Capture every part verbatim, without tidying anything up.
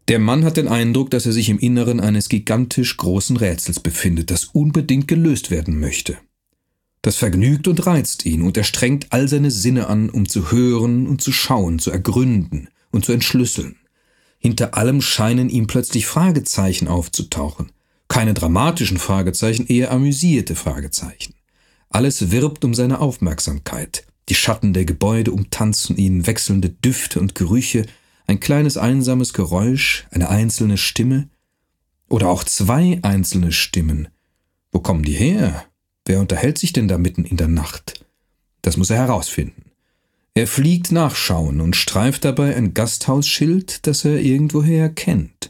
Der Mann hat den Eindruck, dass er sich im Inneren eines gigantisch großen Rätsels befindet, das unbedingt gelöst werden möchte. Das vergnügt und reizt ihn, und er strengt all seine Sinne an, um zu hören und zu schauen, zu ergründen und zu entschlüsseln. Hinter allem scheinen ihm plötzlich Fragezeichen aufzutauchen. Keine dramatischen Fragezeichen, eher amüsierte Fragezeichen. Alles wirbt um seine Aufmerksamkeit. Die Schatten der Gebäude umtanzen ihn, wechselnde Düfte und Gerüche, ein kleines einsames Geräusch, eine einzelne Stimme oder auch zwei einzelne Stimmen. Wo kommen die her? Wer unterhält sich denn da mitten in der Nacht? Das muss er herausfinden. Er fliegt nachschauen und streift dabei ein Gasthausschild, das er irgendwoher kennt.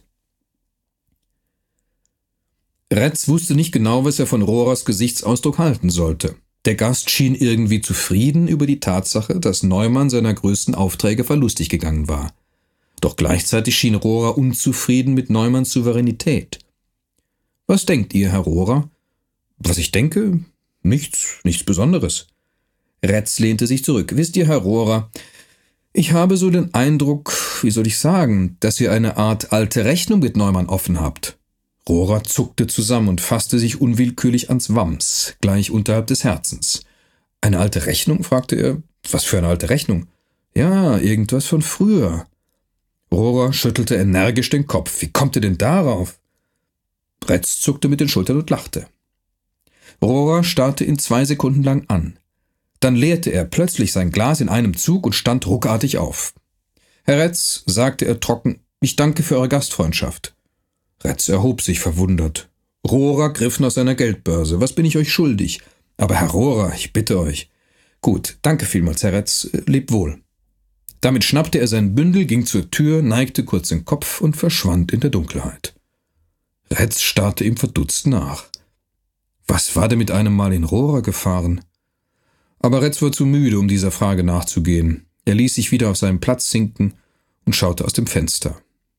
Retz wusste nicht genau, was er von Rohrs Gesichtsausdruck halten sollte. Der Gast schien irgendwie zufrieden über die Tatsache, dass Neumann seiner größten Aufträge verlustig gegangen war. Doch gleichzeitig schien Rohrer unzufrieden mit Neumanns Souveränität. »Was denkt ihr, Herr Rohrer?« »Was ich denke? Nichts, nichts Besonderes.« Retz lehnte sich zurück. »Wisst ihr, Herr Rohrer, ich habe so den Eindruck, wie soll ich sagen, dass ihr eine Art alte Rechnung mit Neumann offen habt.« Rohrer zuckte zusammen und fasste sich unwillkürlich ans Wams, gleich unterhalb des Herzens. »Eine alte Rechnung?« fragte er. »Was für eine alte Rechnung?« »Ja, irgendwas von früher.« Rohrer schüttelte energisch den Kopf. »Wie kommt ihr denn darauf?« Retz zuckte mit den Schultern und lachte. Rohrer starrte ihn zwei Sekunden lang an. Dann leerte er plötzlich sein Glas in einem Zug und stand ruckartig auf. »Herr Retz«, sagte er trocken, »ich danke für eure Gastfreundschaft.« Retz erhob sich verwundert. Rohrer griff nach seiner Geldbörse. »Was bin ich euch schuldig?« »Aber Herr Rohrer, ich bitte euch.« »Gut, danke vielmals, Herr Retz. Lebt wohl.« Damit schnappte er sein Bündel, ging zur Tür, neigte kurz den Kopf und verschwand in der Dunkelheit. Retz starrte ihm verdutzt nach. Was war denn mit einem Mal in Rohrer gefahren? Aber Retz war zu müde, um dieser Frage nachzugehen. Er ließ sich wieder auf seinen Platz sinken und schaute aus dem Fenster.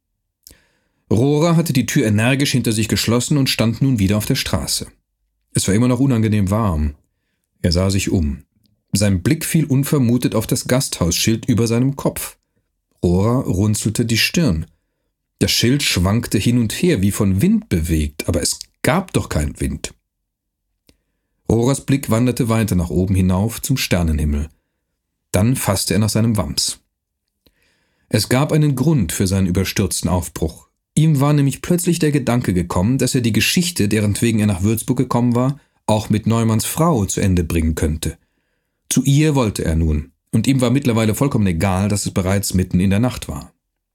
Rohrer hatte die Tür energisch hinter sich geschlossen und stand nun wieder auf der Straße. Es war immer noch unangenehm warm. Er sah sich um. Sein Blick fiel unvermutet auf das Gasthausschild über seinem Kopf. Rohrer runzelte die Stirn. Das Schild schwankte hin und her, wie von Wind bewegt, aber es gab doch keinen Wind. Rohrers Blick wanderte weiter nach oben hinauf zum Sternenhimmel. Dann fasste er nach seinem Wams. Es gab einen Grund für seinen überstürzten Aufbruch. Ihm war nämlich plötzlich der Gedanke gekommen, dass er die Geschichte, derentwegen er nach Würzburg gekommen war, auch mit Neumanns Frau zu Ende bringen könnte. Zu ihr wollte er nun, und ihm war mittlerweile vollkommen egal, dass es bereits mitten in der Nacht war.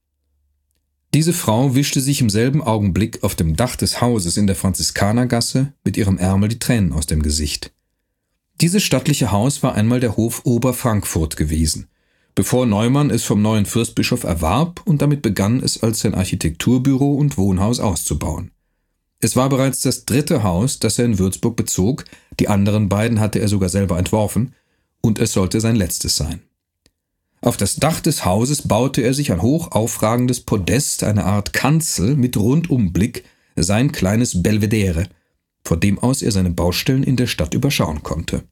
Diese Frau wischte sich im selben Augenblick auf dem Dach des Hauses in der Franziskanergasse mit ihrem Ärmel die Tränen aus dem Gesicht. Dieses stattliche Haus war einmal der Hof Oberfrankfurt gewesen, bevor Neumann es vom neuen Fürstbischof erwarb und damit begann, es als sein Architekturbüro und Wohnhaus auszubauen. Es war bereits das dritte Haus, das er in Würzburg bezog, die anderen beiden hatte er sogar selber entworfen, und es sollte sein letztes sein. Auf das Dach des Hauses baute er sich ein hoch aufragendes Podest, eine Art Kanzel mit Rundumblick, sein kleines Belvedere, vor dem aus er seine Baustellen in der Stadt überschauen konnte.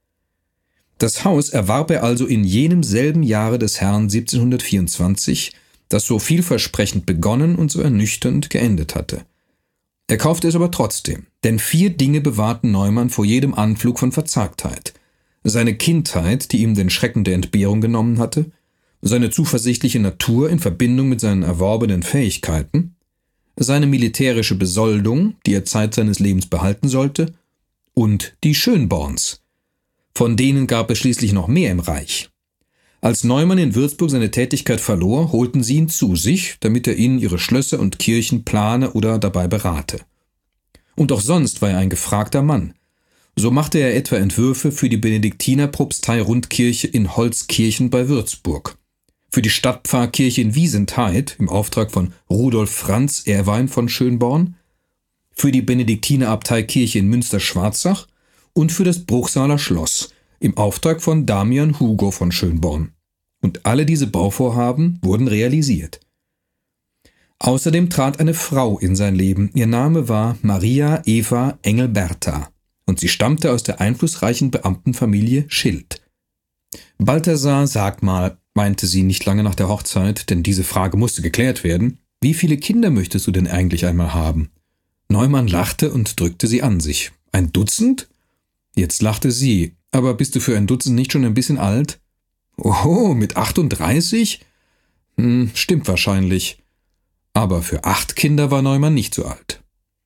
Das Haus erwarb er also in jenem selben Jahre des Herrn siebzehnhundertvierundzwanzig, das so vielversprechend begonnen und so ernüchternd geendet hatte. Er kaufte es aber trotzdem, denn vier Dinge bewahrten Neumann vor jedem Anflug von Verzagtheit: seine Kindheit, die ihm den Schrecken der Entbehrung genommen hatte, seine zuversichtliche Natur in Verbindung mit seinen erworbenen Fähigkeiten, seine militärische Besoldung, die er Zeit seines Lebens behalten sollte, und die Schönborns. Von denen gab es schließlich noch mehr im Reich. Als Neumann in Würzburg seine Tätigkeit verlor, holten sie ihn zu sich, damit er ihnen ihre Schlösser und Kirchen plane oder dabei berate. Und auch sonst war er ein gefragter Mann. So machte er etwa Entwürfe für die Benediktinerpropstei Rundkirche in Holzkirchen bei Würzburg, für die Stadtpfarrkirche in Wiesentheid im Auftrag von Rudolf Franz Erwein von Schönborn, für die Benediktinerabteikirche in Münster-Schwarzach und für das Bruchsaler Schloss im Auftrag von Damian Hugo von Schönborn. Und alle diese Bauvorhaben wurden realisiert. Außerdem trat eine Frau in sein Leben. Ihr Name war Maria Eva Engelberta und sie stammte aus der einflussreichen Beamtenfamilie Schild. »Balthasar, sag mal«, meinte sie nicht lange nach der Hochzeit, denn diese Frage musste geklärt werden, Wie viele Kinder möchtest du denn eigentlich einmal haben?« Neumann lachte und drückte sie an sich. »Ein Dutzend?« Jetzt lachte sie. »Aber bist du für ein Dutzend nicht schon ein bisschen alt?« »Oho, mit achtunddreißig? Hm, stimmt wahrscheinlich.« Aber für acht Kinder war Neumann nicht so alt.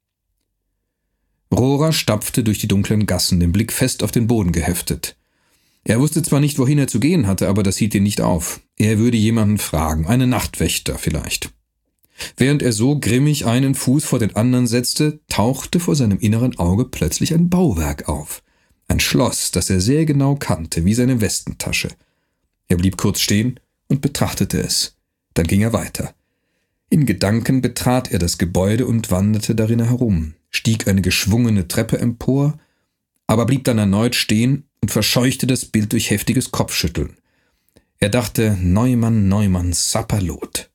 Rohrer stapfte durch die dunklen Gassen, den Blick fest auf den Boden geheftet. Er wusste zwar nicht, wohin er zu gehen hatte, aber das hielt ihn nicht auf. Er würde jemanden fragen, einen Nachtwächter vielleicht. Während er so grimmig einen Fuß vor den anderen setzte, tauchte vor seinem inneren Auge plötzlich ein Bauwerk auf. Ein Schloss, das er sehr genau kannte, wie seine Westentasche. Er blieb kurz stehen und betrachtete es. Dann ging er weiter. In Gedanken betrat er das Gebäude und wanderte darin herum, stieg eine geschwungene Treppe empor, aber blieb dann erneut stehen und verscheuchte das Bild durch heftiges Kopfschütteln. Er dachte, Neumann, Neumann, Sapperlot.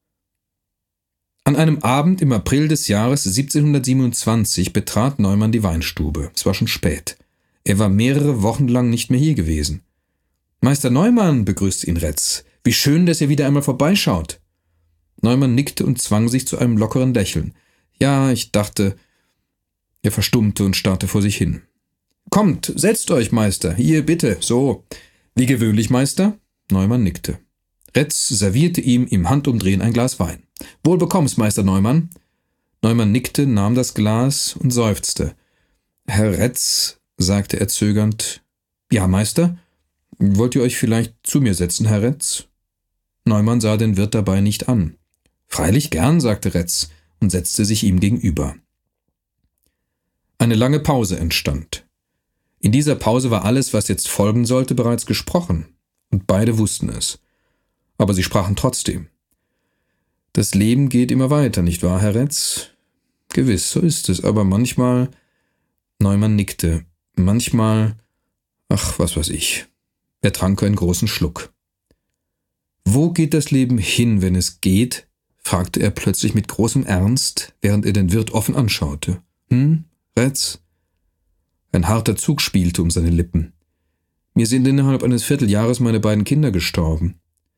An einem Abend im April des Jahres siebzehnhundertsiebenundzwanzig betrat Neumann die Weinstube. Es war schon spät. Er war mehrere Wochen lang nicht mehr hier gewesen. »Meister Neumann«, begrüßte ihn Retz, »wie schön, dass ihr wieder einmal vorbeischaut.« Neumann nickte und zwang sich zu einem lockeren Lächeln. »Ja, ich dachte...« Er verstummte und starrte vor sich hin. »Kommt, setzt euch, Meister. Hier, bitte, so. Wie gewöhnlich, Meister?« Neumann nickte. Retz servierte ihm im Handumdrehen ein Glas Wein. »Wohl bekomm's, Meister Neumann.« Neumann nickte, nahm das Glas und seufzte. »Herr Retz«, sagte er zögernd. »Ja, Meister? Wollt ihr euch vielleicht zu mir setzen, Herr Retz?« Neumann sah den Wirt dabei nicht an. »Freilich gern«, sagte Retz und setzte sich ihm gegenüber. Eine lange Pause entstand. In dieser Pause war alles, was jetzt folgen sollte, bereits gesprochen, und beide wussten es. Aber sie sprachen trotzdem. »Das Leben geht immer weiter, nicht wahr, Herr Retz?« »Gewiss, so ist es, aber manchmal...« Neumann nickte. »Manchmal... Ach, was weiß ich.« Er trank einen großen Schluck. »Wo geht das Leben hin, wenn es geht?« fragte er plötzlich mit großem Ernst, während er den Wirt offen anschaute. »Hm, Retz?« Ein harter Zug spielte um seine Lippen. »Mir sind innerhalb eines Vierteljahres meine beiden Kinder gestorben.«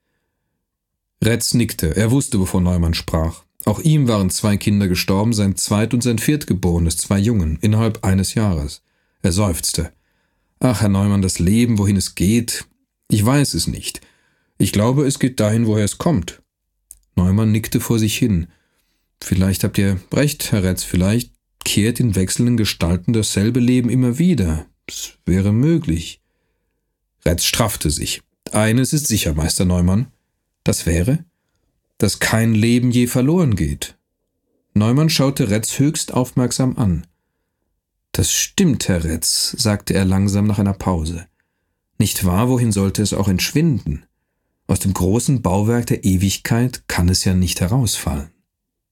Retz nickte. Er wusste, wovon Neumann sprach. Auch ihm waren zwei Kinder gestorben, sein Zweit- und sein Viertgeborenes, zwei Jungen, innerhalb eines Jahres. Er seufzte. »Ach, Herr Neumann, das Leben, wohin es geht, ich weiß es nicht. Ich glaube, es geht dahin, woher es kommt.« Neumann nickte vor sich hin. »Vielleicht habt ihr recht, Herr Retz, vielleicht kehrt in wechselnden Gestalten dasselbe Leben immer wieder. Es wäre möglich.« Retz straffte sich. »Eines ist sicher, Meister Neumann.« »Das wäre?« »Dass kein Leben je verloren geht.« Neumann schaute Retz höchst aufmerksam an. »Das stimmt, Herr Retz«, sagte er langsam nach einer Pause. »Nicht wahr, wohin sollte es auch entschwinden? Aus dem großen Bauwerk der Ewigkeit kann es ja nicht herausfallen.«